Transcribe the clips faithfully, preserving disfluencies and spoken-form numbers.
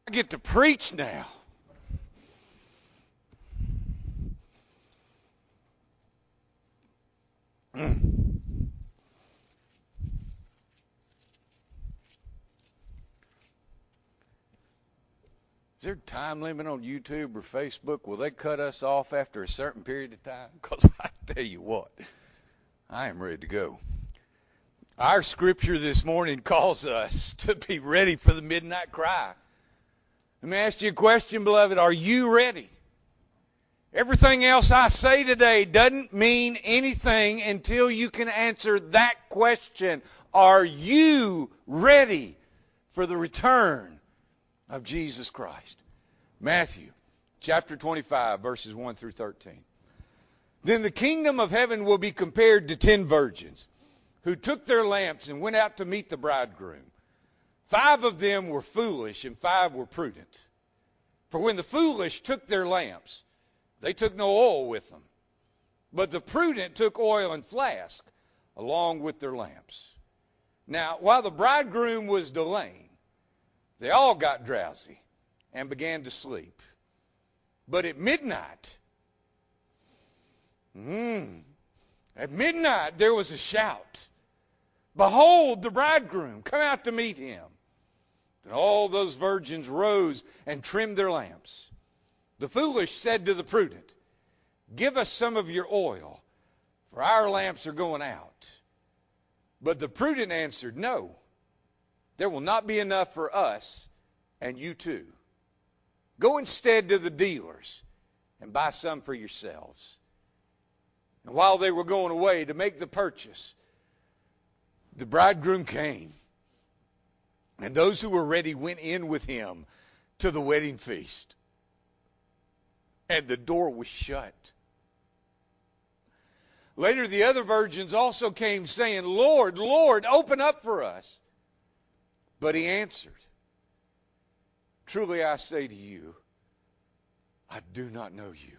I get to preach now. Mm. Is there a time limit on YouTube or Facebook? Will they cut us off after a certain period of time? Because I tell you what, I am ready to go. Our scripture this morning calls us to be ready for the midnight cry. Let me ask you a question, beloved. Are you ready? Everything else I say today doesn't mean anything until you can answer that question. Are you ready for the return of Jesus Christ? Matthew chapter twenty-five, verses one through thirteen. Then the kingdom of heaven will be compared to ten virgins who took their lamps and went out to meet the bridegroom. Five of them were foolish and five were prudent. For when the foolish took their lamps, they took no oil with them. But the prudent took oil in flask along with their lamps. Now, while the bridegroom was delaying, they all got drowsy and began to sleep. But at midnight, mm, at midnight there was a shout. Behold, the bridegroom, come out to meet him. Then all those virgins rose and trimmed their lamps. The foolish said to the prudent, give us some of your oil, for our lamps are going out. But the prudent answered, no, there will not be enough for us and you too. Go instead to the dealers and buy some for yourselves. And while they were going away to make the purchase, the bridegroom came, and those who were ready went in with him to the wedding feast. And the door was shut. Later the other virgins also came, saying, Lord, Lord, open up for us. But he answered, truly I say to you, I do not know you.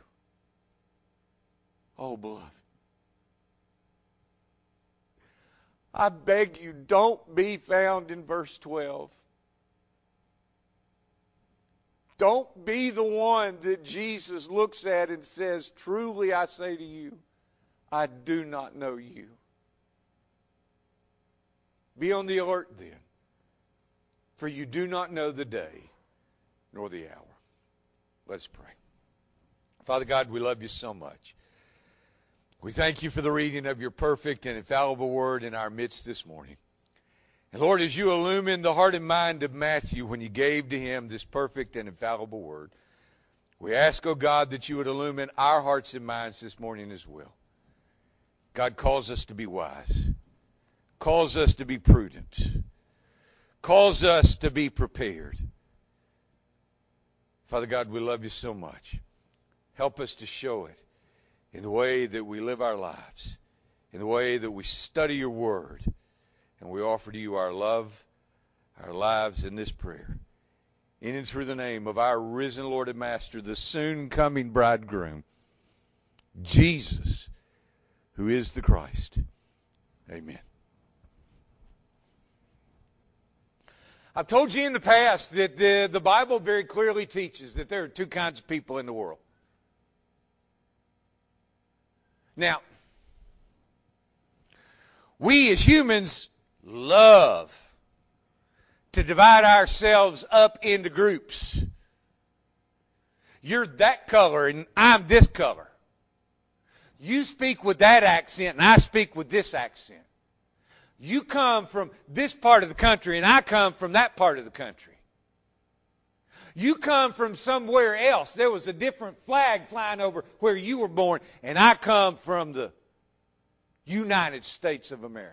Oh, beloved, I beg you, don't be found in verse twelve. Don't be the one that Jesus looks at and says, truly I say to you, I do not know you. Be on the alert then, for you do not know the day nor the hour. Let's pray. Father God, we love you so much. We thank you for the reading of your perfect and infallible word in our midst this morning. And Lord, as you illumine the heart and mind of Matthew when you gave to him this perfect and infallible word, we ask, oh God, that you would illumine our hearts and minds this morning as well. God calls us to be wise, calls us to be prudent, calls us to be prepared. Father God, we love you so much. Help us to show it in the way that we live our lives, in the way that we study your word. And we offer to you our love, our lives in this prayer. In and through the name of our risen Lord and Master, the soon coming bridegroom, Jesus, who is the Christ. Amen. I've told you in the past that the, the Bible very clearly teaches that there are two kinds of people in the world. Now, we as humans love to divide ourselves up into groups. You're that color and I'm this color. You speak with that accent and I speak with this accent. You come from this part of the country and I come from that part of the country. You come from somewhere else. There was a different flag flying over where you were born, and I come from the United States of America.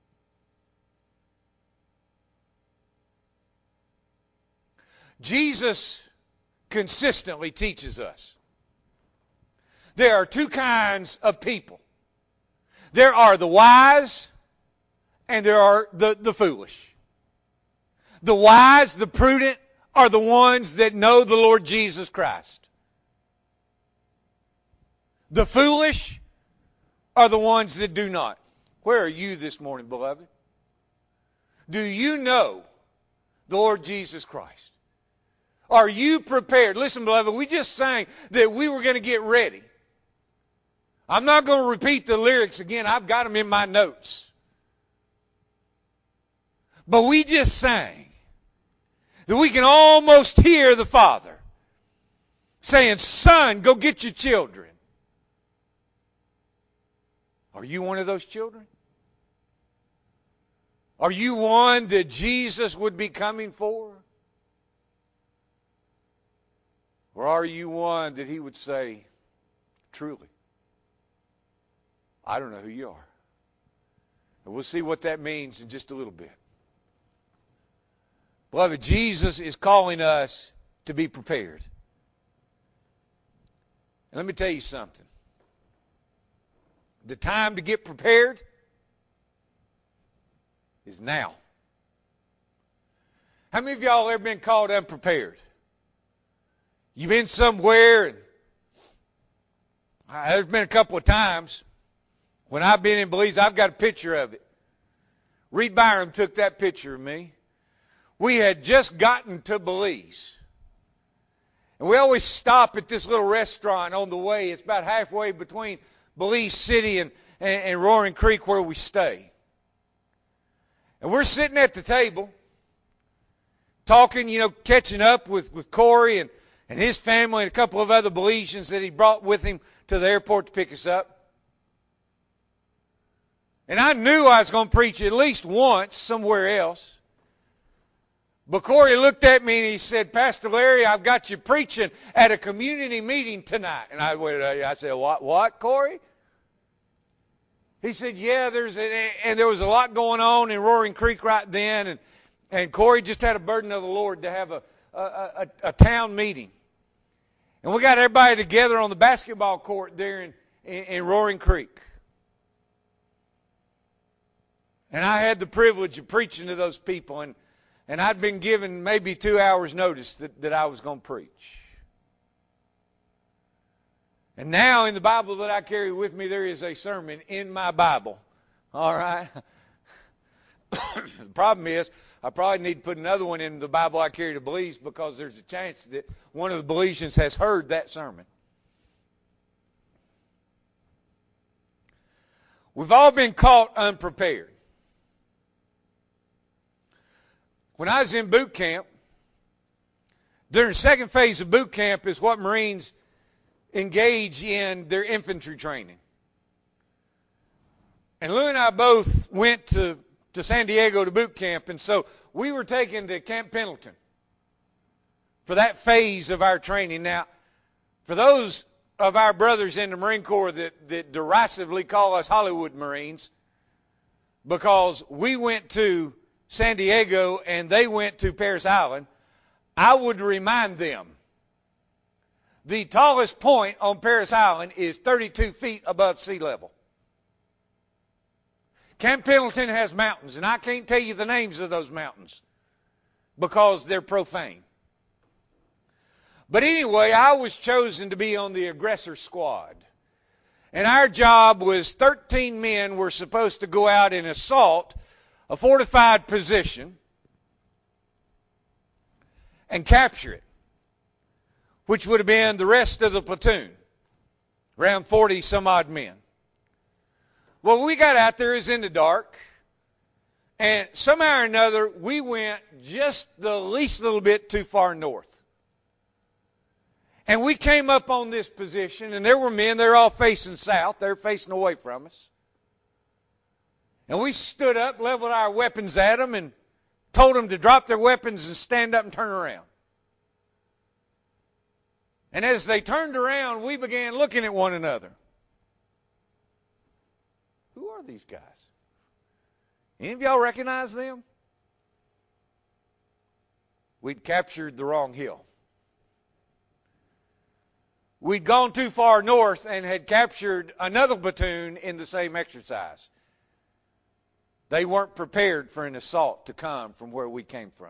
Jesus consistently teaches us there are two kinds of people. There are the wise and there are the, the foolish. The wise, the prudent, are the ones that know the Lord Jesus Christ. The foolish are the ones that do not. Where are you this morning, beloved? Do you know the Lord Jesus Christ? Are you prepared? Listen, beloved, we just sang that we were going to get ready. I'm not going to repeat the lyrics again. I've got them in my notes. But we just sang that we can almost hear the Father saying, son, go get your children. Are you one of those children? Are you one that Jesus would be coming for? Or are you one that he would say, truly, I don't know who you are. And we'll see what that means in just a little bit. Beloved, Jesus is calling us to be prepared. And let me tell you something. The time to get prepared is now. How many of y'all ever been called unprepared? You've been somewhere, and there's been a couple of times when I've been in Belize. I've got a picture of it. Reed Byram took that picture of me. We had just gotten to Belize. And we always stop at this little restaurant on the way. It's about halfway between Belize City and, and, and Roaring Creek where we stay. And we're sitting at the table talking, you know, catching up with, with Corey and, and his family and a couple of other Belizeans that he brought with him to the airport to pick us up. And I knew I was going to preach at least once somewhere else. But Corey looked at me and he said, Pastor Larry, I've got you preaching at a community meeting tonight. And I went, I said, what, what, Corey? He said, yeah, there's a, and there was a lot going on in Roaring Creek right then. And, and Corey just had a burden of the Lord to have a, a, a, a town meeting. And we got everybody together on the basketball court there in, in, in Roaring Creek. And I had the privilege of preaching to those people. And And I'd been given maybe two hours notice that, that I was going to preach. And now in the Bible that I carry with me, there is a sermon in my Bible. All right? The problem is, I probably need to put another one in the Bible I carry to Belize because there's a chance that one of the Belizeans has heard that sermon. We've all been caught unprepared. When I was in boot camp, during the second phase of boot camp is what Marines engage in their infantry training. And Lou and I both went to, to San Diego to boot camp, and so we were taken to Camp Pendleton for that phase of our training. Now, for those of our brothers in the Marine Corps that, that derisively call us Hollywood Marines, because we went to San Diego and they went to Parris Island, I would remind them the tallest point on Parris Island is thirty-two feet above sea level. Camp Pendleton has mountains, and I can't tell you the names of those mountains because they're profane. But anyway, I was chosen to be on the aggressor squad. And our job was thirteen men were supposed to go out and assault a fortified position and capture it, which would have been the rest of the platoon, around forty some odd men. Well, we got out there, it was in the dark, and somehow or another we went just the least little bit too far north. And we came up on this position, and there were men, they're all facing south, they're facing away from us. And we stood up, leveled our weapons at them, and told them to drop their weapons and stand up and turn around. And as they turned around, we began looking at one another. Who are these guys? Any of y'all recognize them? We'd captured the wrong hill. We'd gone too far north and had captured another platoon in the same exercise. They weren't prepared for an assault to come from where we came from.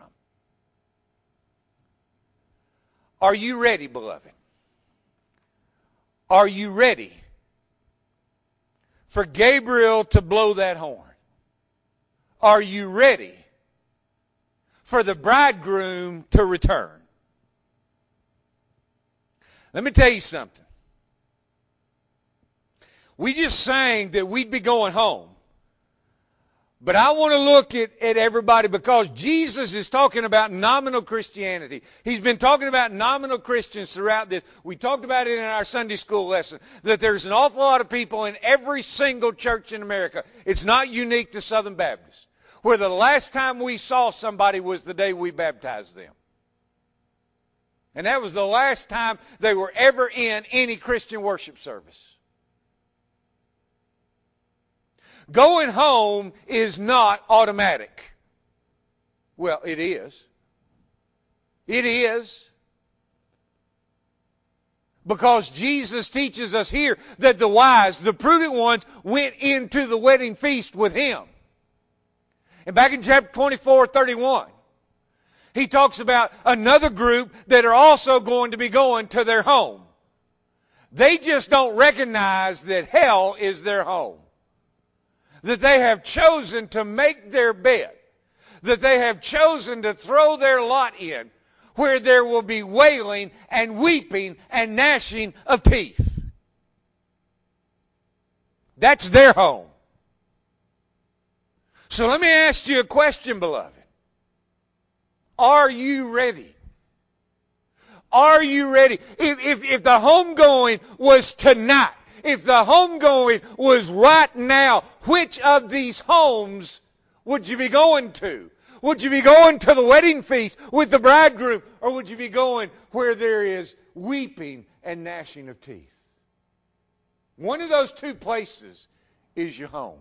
Are you ready, beloved? Are you ready for Gabriel to blow that horn? Are you ready for the bridegroom to return? Let me tell you something. We just sang that we'd be going home. But I want to look at, at everybody because Jesus is talking about nominal Christianity. He's been talking about nominal Christians throughout this. We talked about it in our Sunday school lesson, that there's an awful lot of people in every single church in America. It's not unique to Southern Baptists, where the last time we saw somebody was the day we baptized them. And that was the last time they were ever in any Christian worship service. Going home is not automatic. Well, it is. It is. Because Jesus teaches us here that the wise, the prudent ones, went into the wedding feast with Him. And back in chapter twenty-four, thirty-one, He talks about another group that are also going to be going to their home. They just don't recognize that hell is their home. That they have chosen to make their bed, that they have chosen to throw their lot in, where there will be wailing and weeping and gnashing of teeth. That's their home. So let me ask you a question, beloved. Are you ready? Are you ready? If, if, if the homegoing was tonight, if the homegoing was right now, which of these homes would you be going to? Would you be going to the wedding feast with the bridegroom, or would you be going where there is weeping and gnashing of teeth? One of those two places is your home.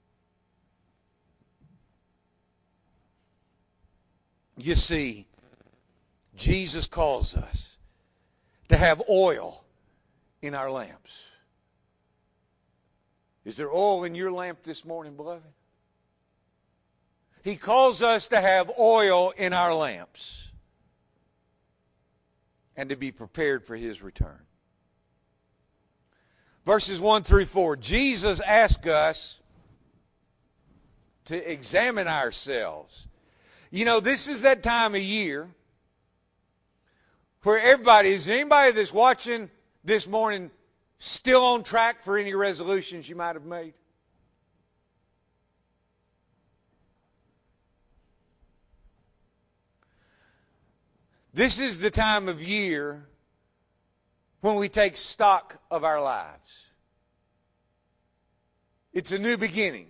You see, Jesus calls us to have oil in our lamps. Is there oil in your lamp this morning, beloved? He calls us to have oil in our lamps and to be prepared for His return. Verses one through four, Jesus asks us to examine ourselves. You know, this is that time of year where everybody, is there anybody that's watching this morning still on track for any resolutions you might have made? This is the time of year when we take stock of our lives. It's a new beginning.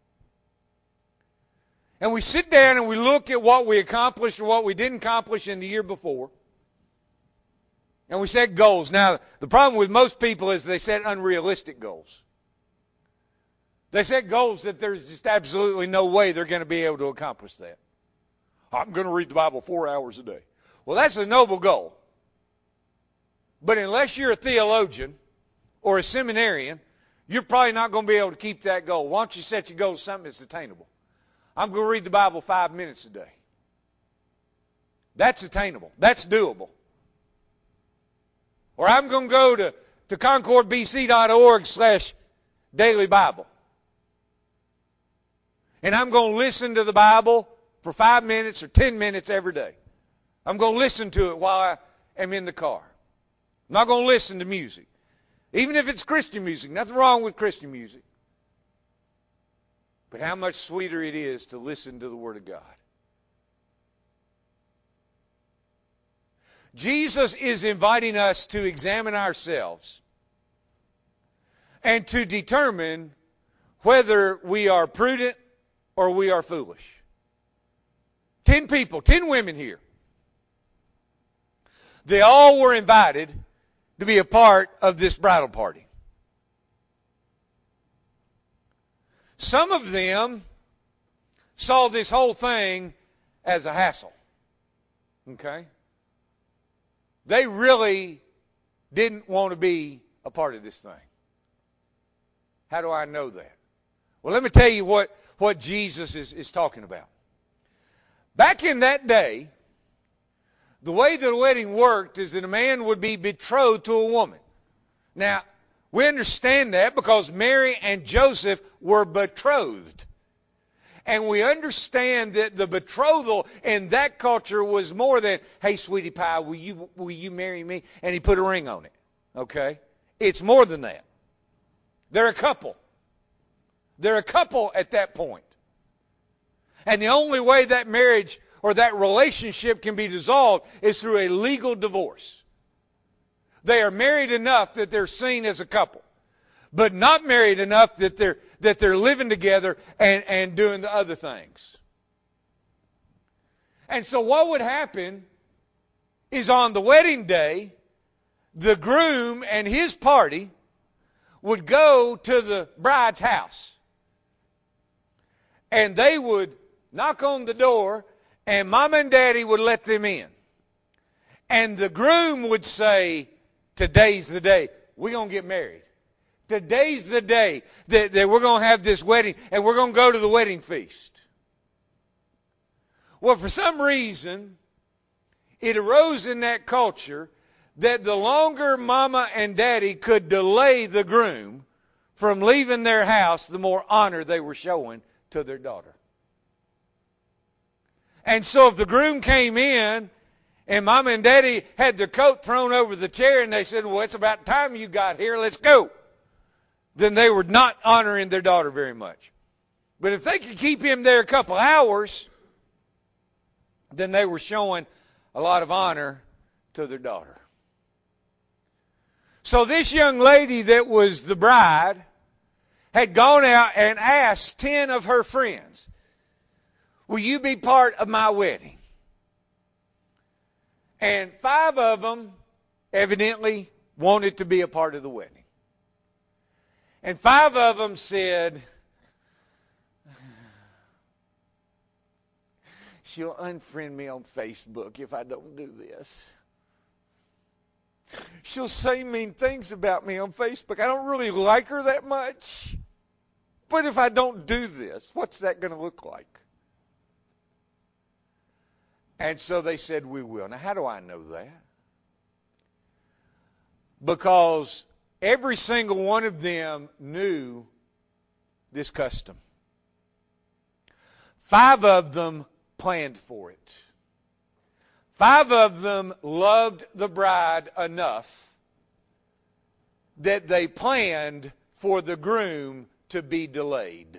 And we sit down and we look at what we accomplished or what we didn't accomplish in the year before. And we set goals. Now, the problem with most people is they set unrealistic goals. They set goals that there's just absolutely no way they're going to be able to accomplish that. I'm going to read the Bible four hours a day. Well, that's a noble goal. But unless you're a theologian or a seminarian, you're probably not going to be able to keep that goal. Why don't you set your goal to something that's attainable? I'm going to read the Bible five minutes a day. That's attainable. That's doable. Or I'm going to go to, to concordbc.org slash daily Bible. And I'm going to listen to the Bible for five minutes or ten minutes every day. I'm going to listen to it while I am in the car. I'm not going to listen to music. Even if it's Christian music. Nothing wrong with Christian music. But how much sweeter it is to listen to the Word of God. Jesus is inviting us to examine ourselves and to determine whether we are prudent or we are foolish. Ten people, ten women here. They all were invited to be a part of this bridal party. Some of them saw this whole thing as a hassle. Okay? They really didn't want to be a part of this thing. How do I know that? Well, let me tell you what, what Jesus is, is talking about. Back in that day, the way the wedding worked is that a man would be betrothed to a woman. Now, we understand that because Mary and Joseph were betrothed. And we understand that the betrothal in that culture was more than, hey, sweetie pie, will you, will you marry me? And he put a ring on it. Okay? It's more than that. They're a couple. They're a couple at that point. And the only way that marriage or that relationship can be dissolved is through a legal divorce. They are married enough that they're seen as a couple, but not married enough that they're that they're living together and, and doing the other things. And so what would happen is on the wedding day, the groom and his party would go to the bride's house. And they would knock on the door, and Mama and Daddy would let them in. And the groom would say, today's the day. We're going to get married. Today's the day that, that we're going to have this wedding, and we're going to go to the wedding feast. Well, for some reason, it arose in that culture that the longer Mama and Daddy could delay the groom from leaving their house, the more honor they were showing to their daughter. And so if the groom came in and Mama and Daddy had their coat thrown over the chair and they said, well, it's about time you got here, let's go, then they were not honoring their daughter very much. But if they could keep him there a couple hours, then they were showing a lot of honor to their daughter. So this young lady that was the bride had gone out and asked ten of her friends, will you be part of my wedding? And five of them evidently wanted to be a part of the wedding. And five of them said, she'll unfriend me on Facebook if I don't do this. She'll say mean things about me on Facebook. I don't really like her that much. But if I don't do this, what's that going to look like? And so they said, we will. Now, how do I know that? Because every single one of them knew this custom. Five of them planned for it. Five of them loved the bride enough that they planned for the groom to be delayed.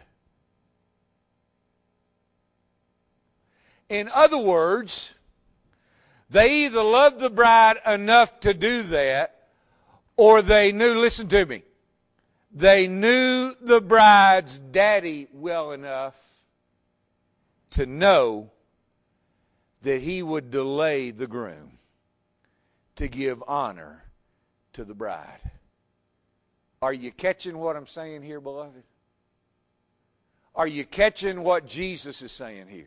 In other words, they either loved the bride enough to do that, or they knew, listen to me, they knew the bride's daddy well enough to know that he would delay the groom to give honor to the bride. Are you catching what I'm saying here, beloved? Are you catching what Jesus is saying here?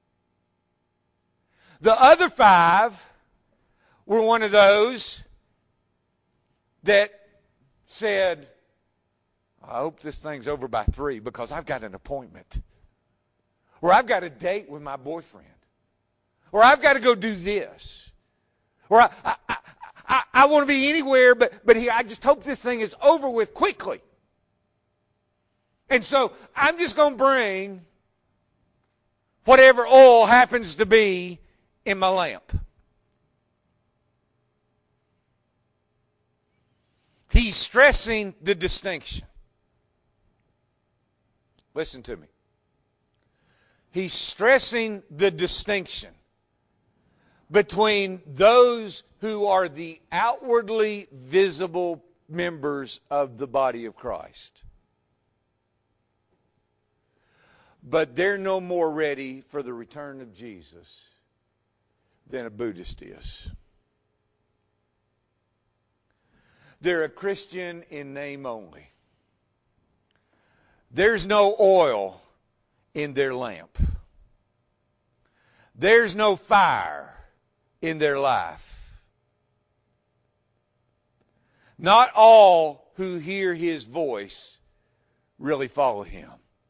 The other five were one of those that said, I hope this thing's over by three because I've got an appointment. Or I've got a date with my boyfriend. Or I've got to go do this. Or I, I, I, I, I want to be anywhere, but, but here, I just hope this thing is over with quickly. And so I'm just going to bring whatever oil happens to be in my lamp. He's stressing the distinction. Listen to me. He's stressing the distinction between those who are the outwardly visible members of the body of Christ. But they're no more ready for the return of Jesus than a Buddhist is. They're a Christian in name only. There's no oil in their lamp. There's no fire in their life. Not all who hear his voice really follow him.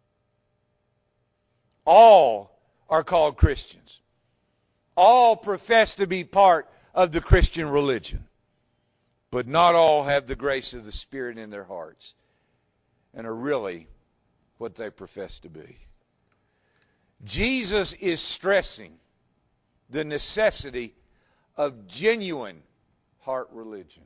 All are called Christians. All profess to be part of the Christian religion. But not all have the grace of the Spirit in their hearts and are really what they profess to be. Jesus is stressing the necessity of genuine heart religion.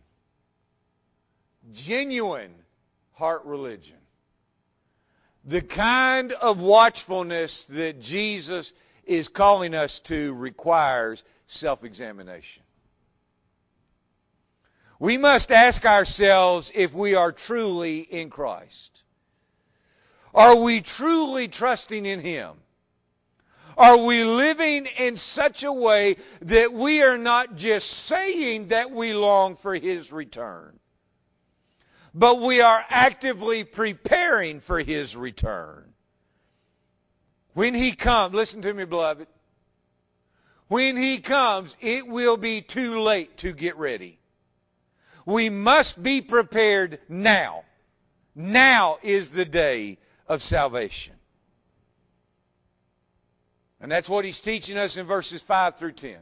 Genuine heart religion. The kind of watchfulness that Jesus is calling us to requires self-examination. We must ask ourselves if we are truly in Christ. Are we truly trusting in Him? Are we living in such a way that we are not just saying that we long for His return, but we are actively preparing for His return? When He comes, listen to me, beloved. When He comes, it will be too late to get ready. We must be prepared now. Now is the day of salvation. And that's what He's teaching us in verses five through ten.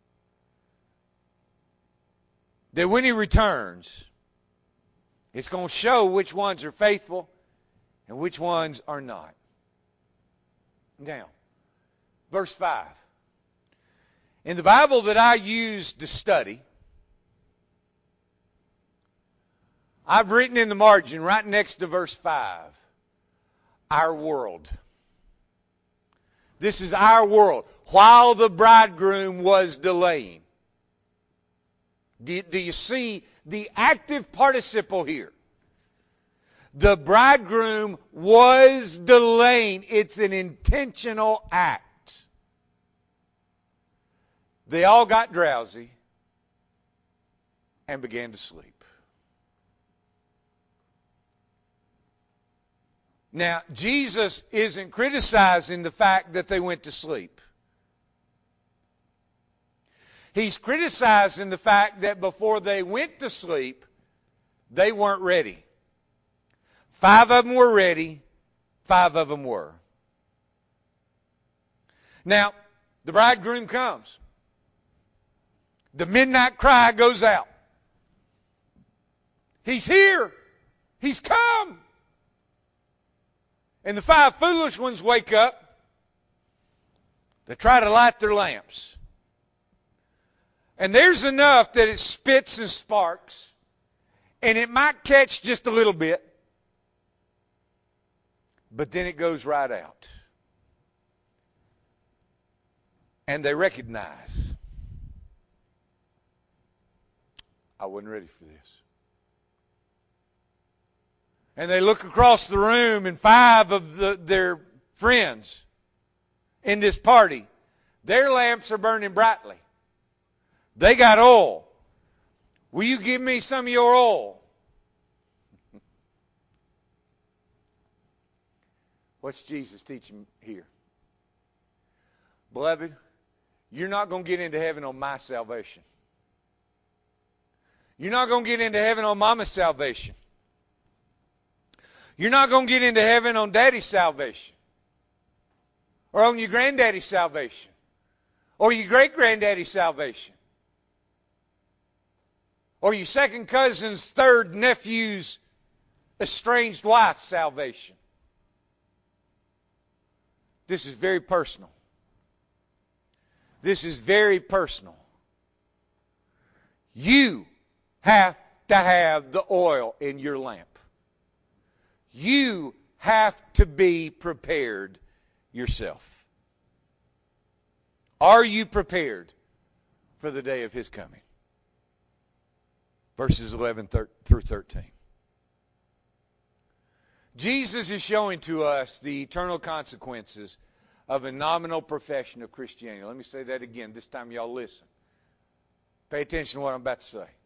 That when He returns, it's going to show which ones are faithful and which ones are not. Now, verse five. In the Bible that I used to study, I've written in the margin right next to verse five, our world. This is our world. While the bridegroom was delaying. Do, do you see the active participle here? The bridegroom was delaying. It's an intentional act. They all got drowsy and began to sleep. Now, Jesus isn't criticizing the fact that they went to sleep. He's criticizing the fact that before they went to sleep, they weren't ready. Five of them were ready. Five of them were. Now, the bridegroom comes. The midnight cry goes out. He's here. He's come. And the five foolish ones wake up. They try to light their lamps. And there's enough that it spits and sparks. And it might catch just a little bit. But then it goes right out. And they recognize, I wasn't ready for this. And they look across the room, and five of the, their friends in this party, their lamps are burning brightly. They got oil. Will you give me some of your oil? What's Jesus teaching here? Beloved, you're not going to get into heaven on my salvation. You're not going to get into heaven on mama's salvation. You're not going to get into heaven on daddy's salvation. Or on your granddaddy's salvation. Or your great-granddaddy's salvation. Or your second cousin's third nephew's estranged wife's salvation. This is very personal. This is very personal. You have to have the oil in your lamp. You have to be prepared yourself. Are you prepared for the day of His coming? Verses eleven through thirteen. Jesus is showing to us the eternal consequences of a nominal profession of Christianity. Let me say that again. This time y'all listen. Pay attention to what I'm about to say.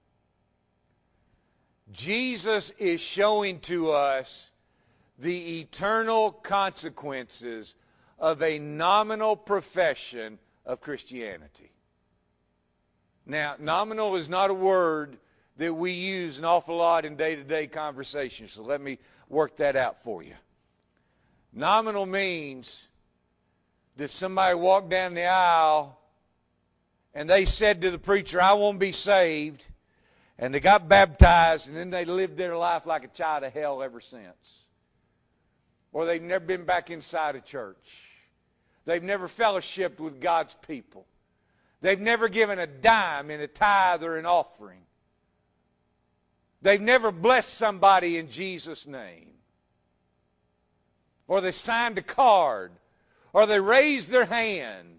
Jesus is showing to us the eternal consequences of a nominal profession of Christianity. Now, nominal is not a word that we use an awful lot in day-to-day conversation, so let me work that out for you. Nominal means that somebody walked down the aisle and they said to the preacher, I won't be saved, and they got baptized, and then they lived their life like a child of hell ever since. Or they've never been back inside a church. They've never fellowshiped with God's people. They've never given a dime in a tithe or an offering. They've never blessed somebody in Jesus' name. Or they signed a card. Or they raised their hand.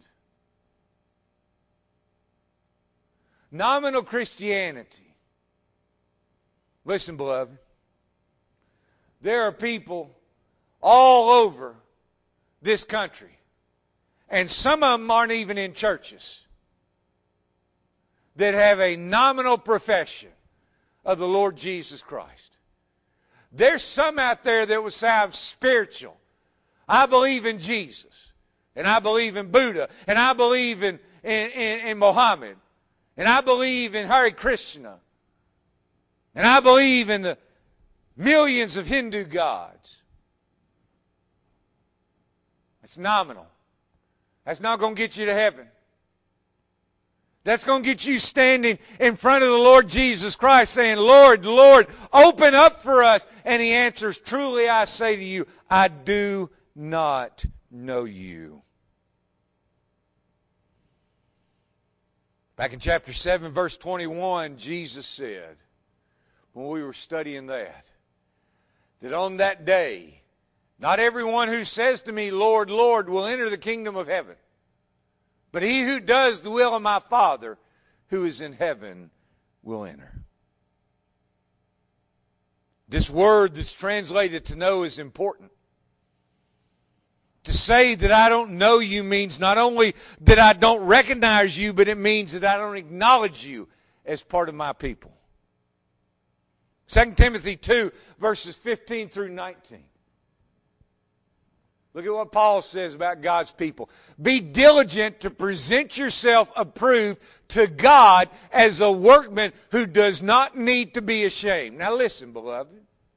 Nominal Christianity. Listen, beloved. There are people all over this country. And some of them aren't even in churches. That have a nominal profession of the Lord Jesus Christ. There's some out there that would say, I'm spiritual. I believe in Jesus. And I believe in Buddha. And I believe in, in, in, in Muhammad. And I believe in Hare Krishna. And I believe in the millions of Hindu gods. It's nominal. That's not going to get you to heaven. That's going to get you standing in front of the Lord Jesus Christ saying, Lord, Lord, open up for us. And He answers, truly I say to you, I do not know you. Back in chapter seven, verse twenty-one, Jesus said, when we were studying that, that on that day, not everyone who says to me, Lord, Lord, will enter the kingdom of heaven, but he who does the will of my Father who is in heaven will enter. This word that's translated to know is important. To say that I don't know you means not only that I don't recognize you, but it means that I don't acknowledge you as part of my people. Second Timothy two, verses fifteen through nineteen. Look at what Paul says about God's people. Be diligent to present yourself approved to God as a workman who does not need to be ashamed. Now listen, beloved.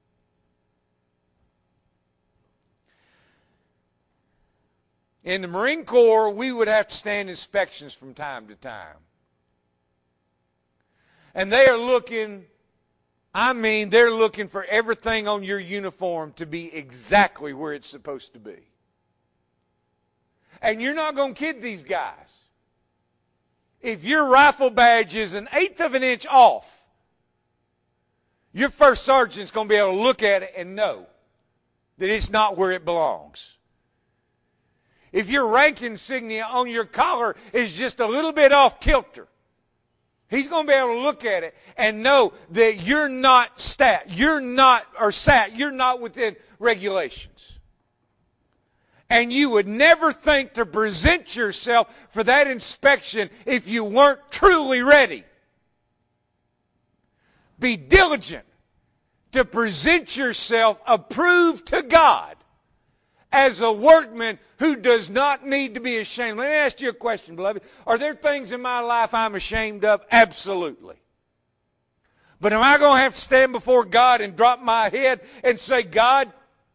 In the Marine Corps, we would have to stand inspections from time to time. And they are looking, I mean, they're looking for everything on your uniform to be exactly where it's supposed to be. And you're not going to kid these guys. If your rifle badge is an eighth of an inch off, your first sergeant's going to be able to look at it and know that it's not where it belongs. If your rank insignia on your collar is just a little bit off kilter, he's going to be able to look at it and know that you're not stat, you're not, or sat, you're not within regulations. And you would never think to present yourself for that inspection if you weren't truly ready. Be diligent to present yourself approved to God as a workman who does not need to be ashamed. Let me ask you a question, beloved. Are there things in my life I'm ashamed of? Absolutely. But am I going to have to stand before God and drop my head and say, God,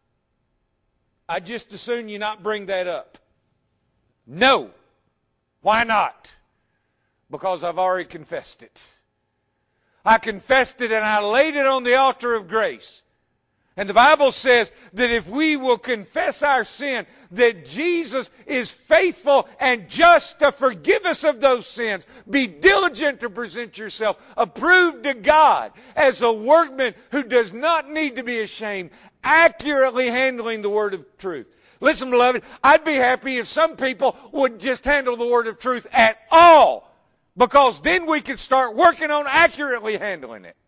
I just as soon you not bring that up? No. Why not? Because I've already confessed it. I confessed it and I laid it on the altar of grace. And the Bible says that if we will confess our sin, that Jesus is faithful and just to forgive us of those sins. Be diligent to present yourself approved to God as a workman who does not need to be ashamed, accurately handling the word of truth. Listen, beloved, I'd be happy if some people would just handle the word of truth at all, because then we could start working on accurately handling it.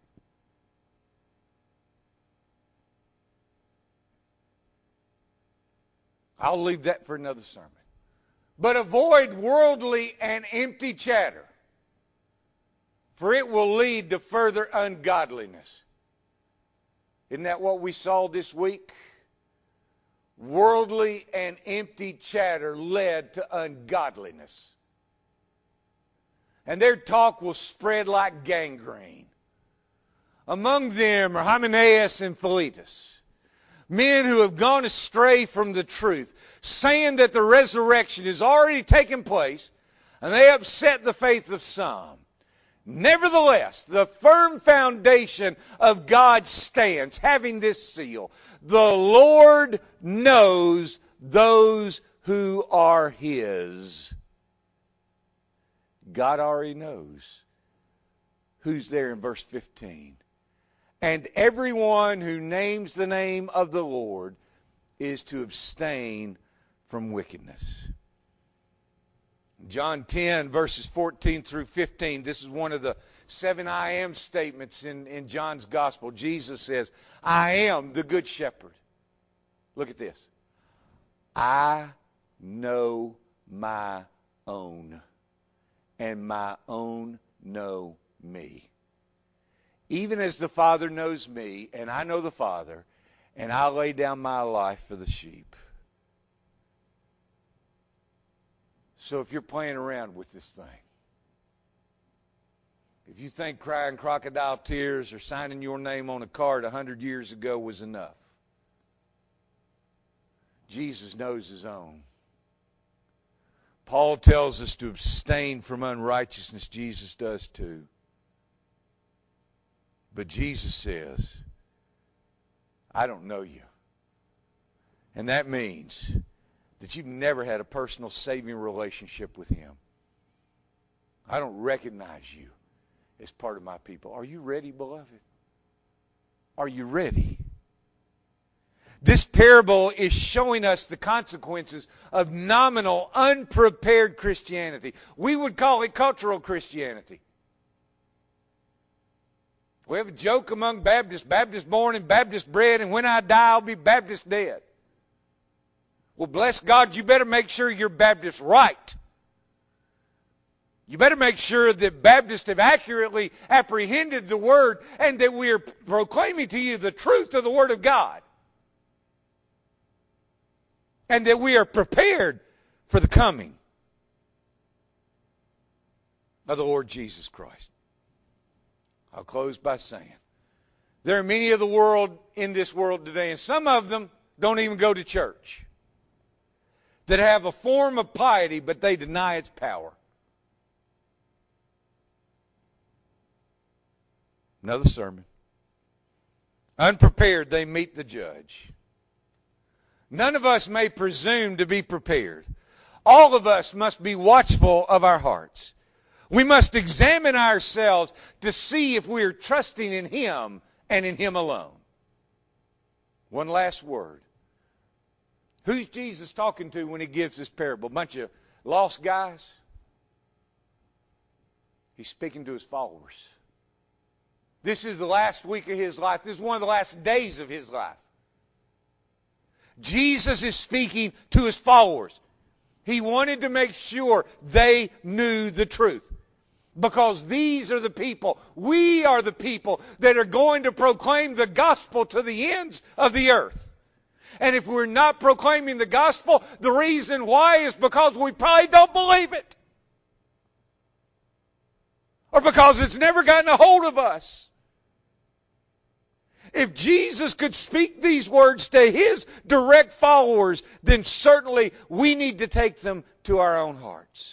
I'll leave that for another sermon. But avoid worldly and empty chatter, for it will lead to further ungodliness. Isn't that what we saw this week? Worldly and empty chatter led to ungodliness. And their talk will spread like gangrene. Among them are Hymenaeus and Philetus, men who have gone astray from the truth, saying that the resurrection has already taken place, and they upset the faith of some. Nevertheless, the firm foundation of God stands, having this seal: the Lord knows those who are His. God already knows who's there in verse fifteen. And everyone who names the name of the Lord is to abstain from wickedness. John ten, verses fourteen through fifteen. This is one of the seven I am statements in, in John's gospel. Jesus says, I am the good shepherd. Look at this. I know my own, and my own know me. Even as the Father knows me, and I know the Father, and I lay down my life for the sheep. So if you're playing around with this thing, if you think crying crocodile tears or signing your name on a card a hundred years ago was enough, Jesus knows His own. Paul tells us to abstain from unrighteousness. Jesus does too. But Jesus says, I don't know you. And that means that you've never had a personal saving relationship with Him. I don't recognize you as part of my people. Are you ready, beloved? Are you ready? This parable is showing us the consequences of nominal, unprepared Christianity. We would call it cultural Christianity. We have a joke among Baptists, Baptist born and Baptist bred, and when I die, I'll be Baptist dead. Well, bless God, you better make sure you're Baptist right. You better make sure that Baptists have accurately apprehended the Word and that we are proclaiming to you the truth of the Word of God. And that we are prepared for the coming of the Lord Jesus Christ. I'll close by saying, there are many of the world in this world today, and some of them don't even go to church, that have a form of piety, but they deny its power. Another sermon. Unprepared, they meet the judge. None of us may presume to be prepared. All of us must be watchful of our hearts. We must examine ourselves to see if we are trusting in Him and in Him alone. One last word. Who's Jesus talking to when He gives this parable? A bunch of lost guys? He's speaking to His followers. This is the last week of His life. This is one of the last days of His life. Jesus is speaking to His followers. He wanted to make sure they knew the truth. Because these are the people, we are the people that are going to proclaim the gospel to the ends of the earth. And if we're not proclaiming the gospel, the reason why is because we probably don't believe it. Or because it's never gotten a hold of us. If Jesus could speak these words to His direct followers, then certainly we need to take them to our own hearts.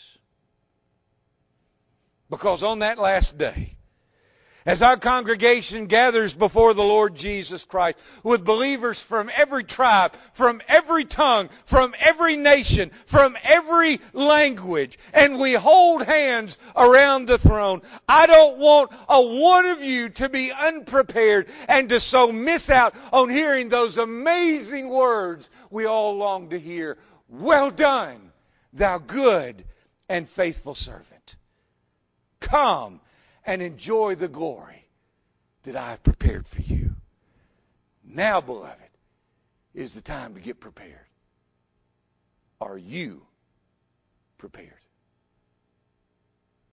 Because on that last day, as our congregation gathers before the Lord Jesus Christ with believers from every tribe, from every tongue, from every nation, from every language, and we hold hands around the throne, I don't want a one of you to be unprepared and to so miss out on hearing those amazing words we all long to hear. Well done, thou good and faithful servant. Come and enjoy the glory that I have prepared for you. Now, beloved, is the time to get prepared. Are you prepared?